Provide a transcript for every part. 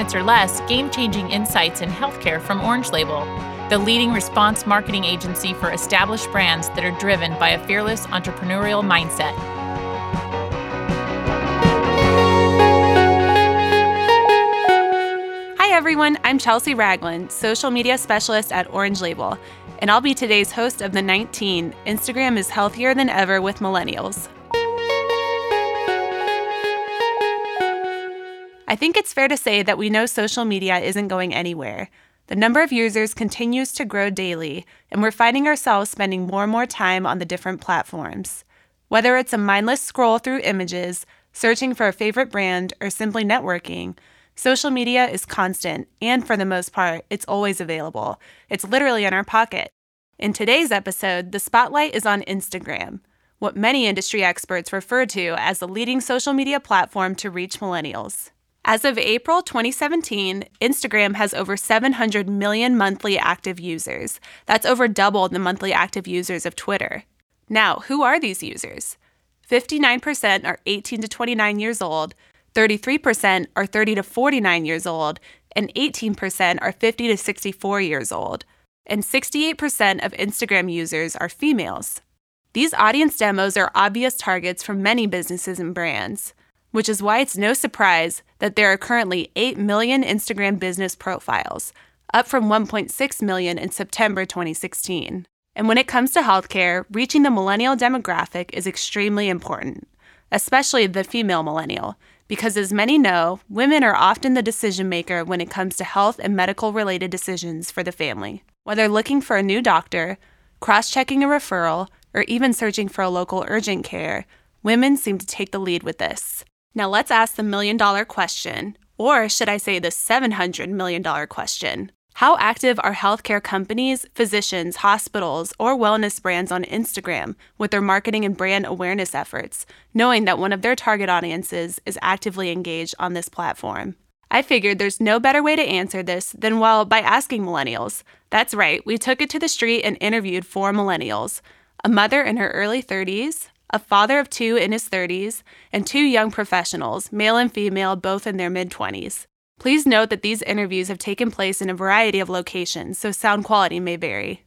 minutes or less, game-changing insights in healthcare from Orange Label, the leading response marketing agency for established brands that are driven by a fearless entrepreneurial mindset. Hi everyone, I'm Chelsea Ragland, social media specialist at Orange Label, and I'll be today's host of the 19 Instagram is Healthier Than Ever with Millennials. I think it's fair to say that we know social media isn't going anywhere. The number of users continues to grow daily, and we're finding ourselves spending more and more time on the different platforms. Whether it's a mindless scroll through images, searching for a favorite brand, or simply networking, social media is constant, and for the most part, it's always available. It's literally in our pocket. In today's episode, the spotlight is on Instagram, what many industry experts refer to as the leading social media platform to reach millennials. As of April 2017, Instagram has over 700 million monthly active users. That's over double the monthly active users of Twitter. Now, who are these users? 59% are 18 to 29 years old, 33% are 30 to 49 years old, and 18% are 50 to 64 years old. And 68% of Instagram users are females. These audience demos are obvious targets for many businesses and brands, which is why it's no surprise that there are currently 8 million Instagram business profiles, up from 1.6 million in September 2016. And when it comes to healthcare, reaching the millennial demographic is extremely important, especially the female millennial, because as many know, women are often the decision maker when it comes to health and medical-related decisions for the family. Whether looking for a new doctor, cross-checking a referral, or even searching for a local urgent care, women seem to take the lead with this. Now let's ask the million-dollar question, or should I say the $700 million question. How active are healthcare companies, physicians, hospitals, or wellness brands on Instagram with their marketing and brand awareness efforts, knowing that one of their target audiences is actively engaged on this platform? I figured there's no better way to answer this than, by asking millennials. That's right, we took it to the street and interviewed 4 millennials, a mother in her early 30s, a father of 2 in his 30s, and 2 young professionals, male and female, both in their mid-20s. Please note that these interviews have taken place in a variety of locations, so sound quality may vary.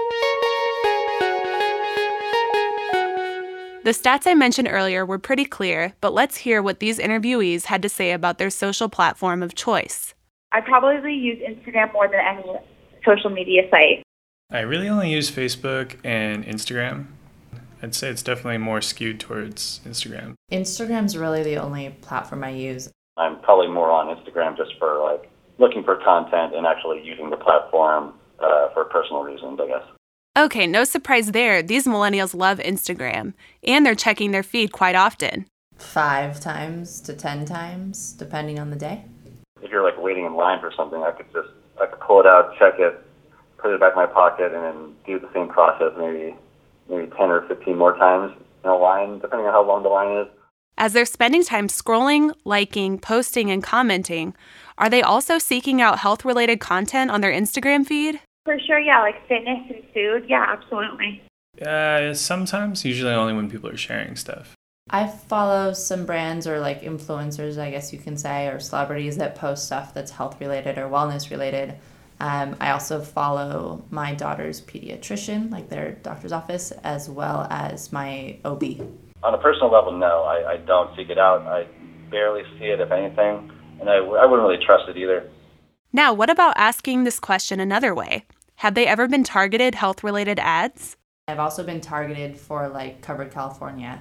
The stats I mentioned earlier were pretty clear, but let's hear what these interviewees had to say about their social platform of choice. I probably use Instagram more than any social media site. I really only use Facebook and Instagram. I'd say it's definitely more skewed towards Instagram. Instagram's really the only platform I use. I'm probably more on Instagram just for looking for content and actually using the platform for personal reasons, I guess. Okay, no surprise there. These millennials love Instagram, and they're checking their feed quite often. 5 times to 10 times, depending on the day. If you're waiting in line for something, I could pull it out, check it, put it back in my pocket, and then do the same process maybe 10 or 15 more times in a line, depending on how long the line is. As they're spending time scrolling, liking, posting, and commenting, are they also seeking out health-related content on their Instagram feed? For sure, yeah, fitness and food, yeah, absolutely. Sometimes, usually only when people are sharing stuff. I follow some brands or influencers, I guess you can say, or celebrities that post stuff that's health-related or wellness-related. I also follow my daughter's pediatrician, their doctor's office, as well as my OB. On a personal level, no, I don't seek it out. I barely see it, if anything, and I wouldn't really trust it either. Now, what about asking this question another way? Have they ever been targeted health-related ads? I've also been targeted for Covered California,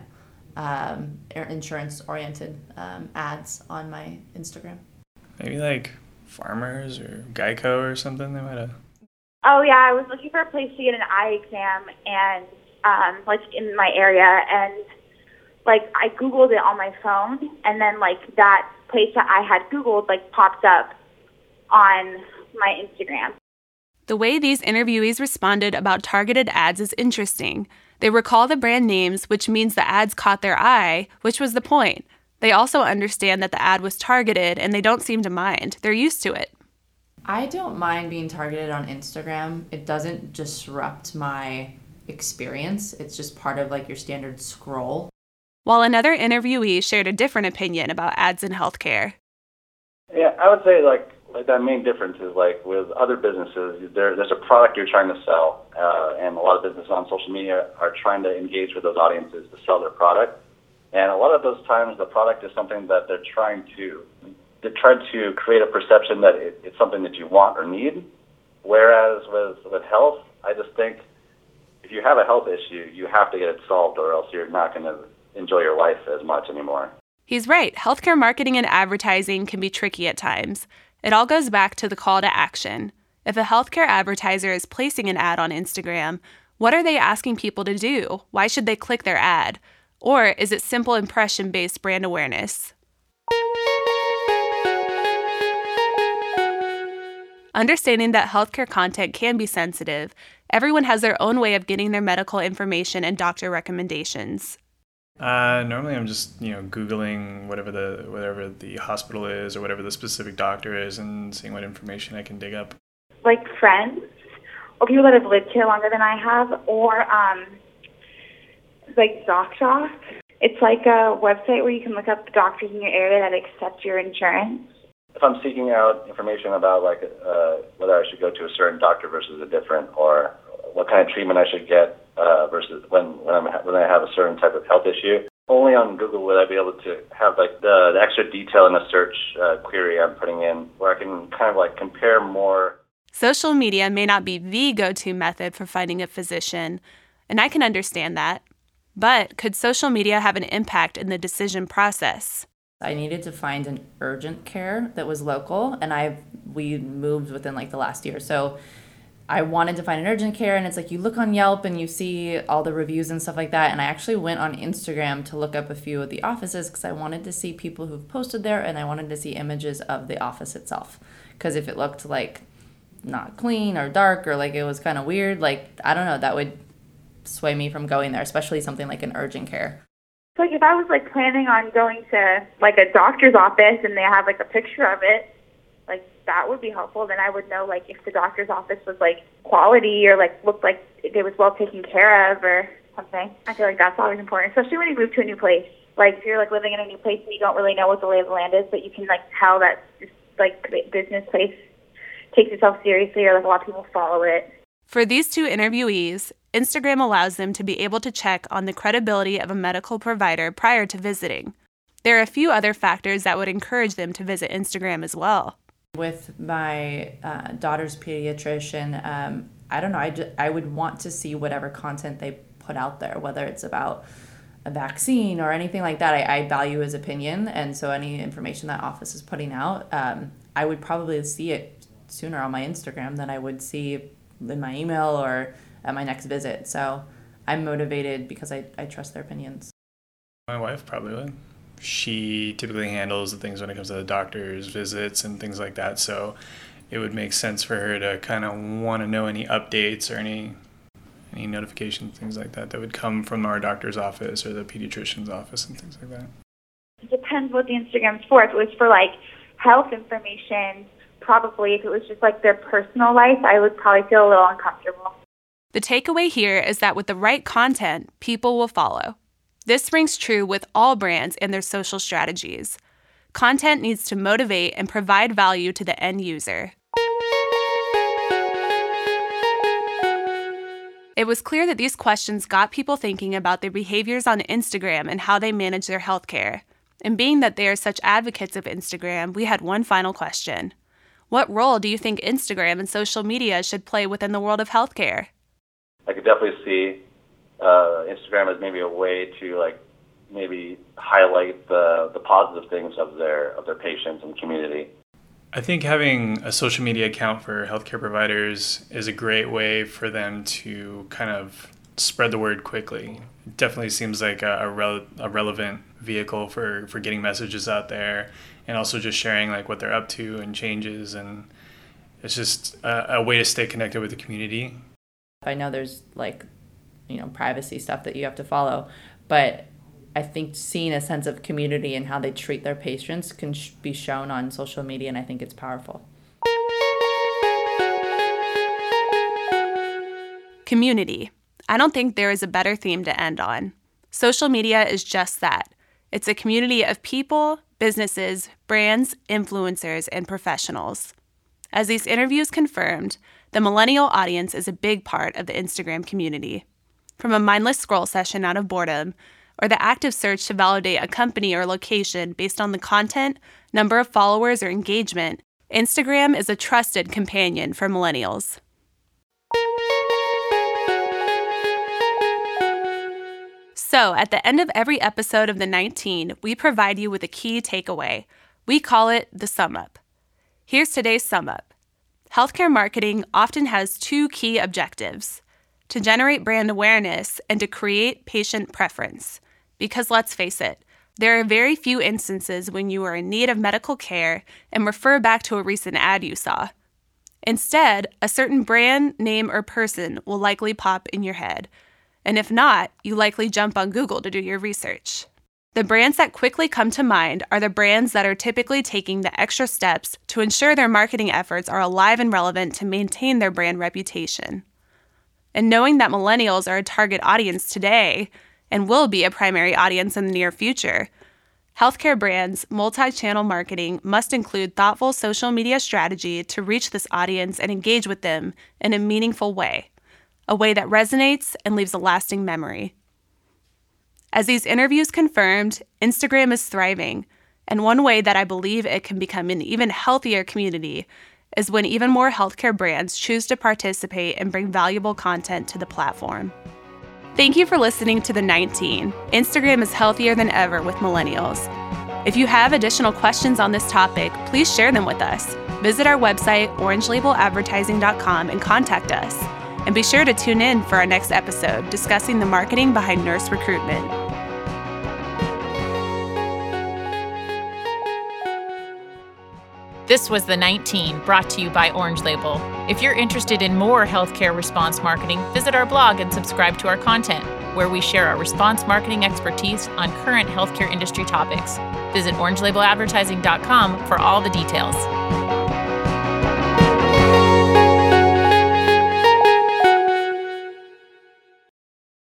insurance-oriented ads on my Instagram. Maybe Farmers or Geico or something, they might have. Oh yeah, I was looking for a place to get an eye exam and in my area, and I Googled it on my phone, and then that place that I had Googled popped up on my Instagram. The way these interviewees responded about targeted ads is interesting. They recall the brand names, which means the ads caught their eye, which was the point. They also understand that the ad was targeted, and they don't seem to mind. They're used to it. I don't mind being targeted on Instagram. It doesn't disrupt my experience. It's just part of your standard scroll. While another interviewee shared a different opinion about ads in healthcare. Yeah, I would say like that main difference is like with other businesses, there's a product you're trying to sell, and a lot of businesses on social media are trying to engage with those audiences to sell their product. And a lot of those times, the product is something that they're trying to create a perception that it's something that you want or need. Whereas with health, I just think if you have a health issue, you have to get it solved, or else you're not going to enjoy your life as much anymore. He's right. Healthcare marketing and advertising can be tricky at times. It all goes back to the call to action. If a healthcare advertiser is placing an ad on Instagram, what are they asking people to do? Why should they click their ad? Or is it simple impression-based brand awareness? Understanding that healthcare content can be sensitive, everyone has their own way of getting their medical information and doctor recommendations. Normally I'm just, Googling whatever the hospital is or whatever the specific doctor is and seeing what information I can dig up. Like friends or people that have lived here longer than I have, or like ZocDoc. It's like a website where you can look up the doctors in your area that accept your insurance. If I'm seeking out information about whether I should go to a certain doctor versus a different, or what kind of treatment I should get versus when I have a certain type of health issue, only on Google would I be able to have like the extra detail in a search query I'm putting in, where I can kind of like compare more. Social media may not be the go-to method for finding a physician, and I can understand that. But could social media have an impact in the decision process? I needed to find an urgent care that was local, and we moved within like the last year. So I wanted to find an urgent care, and it's like you look on Yelp and you see all the reviews and stuff like that. And I actually went on Instagram to look up a few of the offices because I wanted to see people who've posted there, and I wanted to see images of the office itself. Because if it looked like not clean or dark or like it was kind of weird, like, I don't know, that would sway me from going there, especially something like an urgent care. So like if I was like planning on going to like a doctor's office and they have like a picture of it, like that would be helpful. Then I would know like if the doctor's office was like quality or like looked like it was well taken care of or something. I feel like that's always important, especially when you move to a new place. Like if you're like living in a new place and you don't really know what the lay of the land is, but you can like tell that this like business place takes itself seriously, or like a lot of people follow it. For these two interviewees, Instagram allows them to be able to check on the credibility of a medical provider prior to visiting. There are a few other factors that would encourage them to visit Instagram as well. With my daughter's pediatrician, I don't know, I would want to see whatever content they put out there, whether it's about a vaccine or anything like that. I value his opinion, and so any information that office is putting out, I would probably see it sooner on my Instagram than I would see in my email or at my next visit. So I'm motivated because I trust their opinions. My wife probably would. She typically handles the things when it comes to the doctor's visits and things like that. So it would make sense for her to kind of want to know any updates or any notifications, things like that would come from our doctor's office or the pediatrician's office and things like that. It depends what the Instagram's for. If it was for like health information, probably. If it was just like their personal life, I would probably feel a little uncomfortable. The takeaway here is that with the right content, people will follow. This rings true with all brands and their social strategies. Content needs to motivate and provide value to the end user. It was clear that these questions got people thinking about their behaviors on Instagram and how they manage their healthcare. And being that they are such advocates of Instagram, we had one final question. What role do you think Instagram and social media should play within the world of healthcare? I could definitely see Instagram as maybe a way to like maybe highlight the positive things of their patients and community. I think having a social media account for healthcare providers is a great way for them to kind of spread the word quickly. It definitely seems like a relevant vehicle for getting messages out there, and also just sharing like what they're up to and changes, and it's just a way to stay connected with the community. I know there's like, privacy stuff that you have to follow, but I think seeing a sense of community and how they treat their patients can be shown on social media, and I think it's powerful. Community. I don't think there is a better theme to end on. Social media is just that. It's a community of people businesses, brands, influencers, and professionals. As these interviews confirmed, the millennial audience is a big part of the Instagram community. From a mindless scroll session out of boredom, or the active search to validate a company or location based on the content, number of followers, or engagement, Instagram is a trusted companion for millennials. So, at the end of every episode of The 19, we provide you with a key takeaway. We call it the sum up. Here's today's sum up. Healthcare marketing often has two key objectives: to generate brand awareness and to create patient preference. Because let's face it, there are very few instances when you are in need of medical care and refer back to a recent ad you saw. Instead, a certain brand, name, or person will likely pop in your head. And if not, you likely jump on Google to do your research. The brands that quickly come to mind are the brands that are typically taking the extra steps to ensure their marketing efforts are alive and relevant to maintain their brand reputation. And knowing that millennials are a target audience today and will be a primary audience in the near future, healthcare brands' multi-channel marketing must include thoughtful social media strategy to reach this audience and engage with them in a meaningful way, a way that resonates and leaves a lasting memory. As these interviews confirmed, Instagram is thriving, and one way that I believe it can become an even healthier community is when even more healthcare brands choose to participate and bring valuable content to the platform. Thank you for listening to The 19. Instagram is healthier than ever with millennials. If you have additional questions on this topic, please share them with us. Visit our website, orangelabeladvertising.com, and contact us. And be sure to tune in for our next episode discussing the marketing behind nurse recruitment. This was The 19, brought to you by Orange Label. If you're interested in more healthcare response marketing, visit our blog and subscribe to our content, where we share our response marketing expertise on current healthcare industry topics. Visit orangelabeladvertising.com for all the details.